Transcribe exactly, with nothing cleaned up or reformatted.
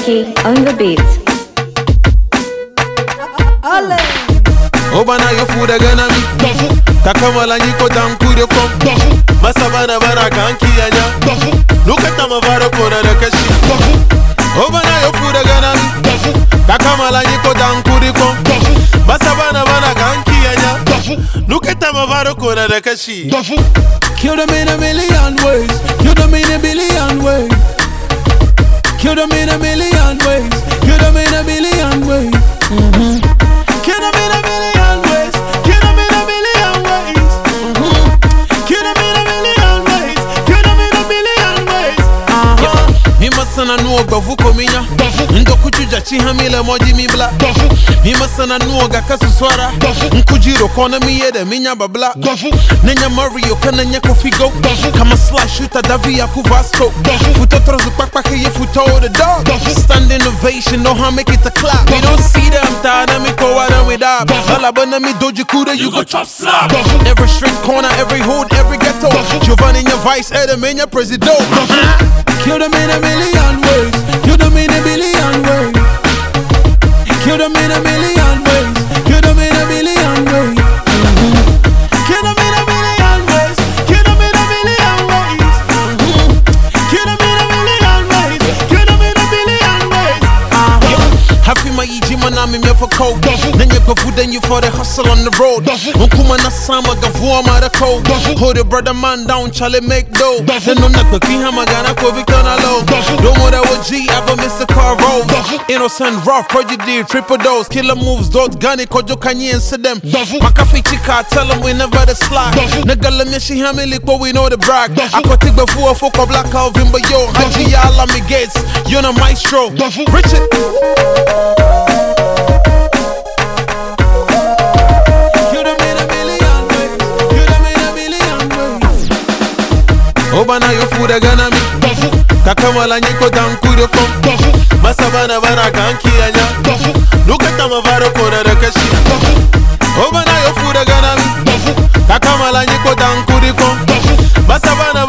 Becky on the beat. Obana yo fuda gana mi takamala nyiko tankure kom masabana bana kanki anya lukata mavara kona da kashi Obana yo fuda gana mi takamala nyiko tankure kom masabana bana kanki anya lukata mavara kona da kashi. Kill them in a million ways, kill them in a billion ways, kill them in a million ways, kill them in a billion ways. Mm-hmm. Kill them in a million ways, kill them in a million ways. Mm-hmm. Kill them in a million ways, kill them in a million ways. Uh-huh. Mi masana nuo bavuko minya ndo kuchuja chihamile moji mibla mi masana nuo gakasu swara nkujiro kona miyede minya babla nenya Mario kana nyako figo kama slash shooter davi ya kuvasto futo trozu pakpake ye futo the dog stand innovation know how make it a clap we don't see them tada mi ko wada with up ala bana mi doji kuda you go chop slap every street corner every hood every ghetto Giovanni your vice Adam in your president. Kill them in a million ways, kill them in a billion ways, kill them in a million ways, kill them in a billion ways. Mm-hmm. Kill them in a million ways, kill them in a billion ways. Mm-hmm. Kill them in a million ways, kill them in a billion ways. Uh-huh. Happy my iji manami me for cold. Then you go food then you for the hustle on the road. Unkuma na sama gavuwa mara cold. Hold your brother man down, Charlie make dough. Then no nak the kihama gana ko vicana low. Don't want that with G, ever miss the car rolls. Innocent rough, project triple dose. Killer moves, dot gunny, kojo kanye and sit them. Makafi chika, tell them we never the slide. Nigga let me see how many but we know the brag. I could take before fuck a black Calvin, but yo, Haji Yala me gates. You're the maestro. Richard. Obana yo fuda gana mi takamala nyiko tankure kom masabana bana kanki anya lukata mavara kona da kashi Obana yo fuda gana mi takamala nyiko tankure kom masabana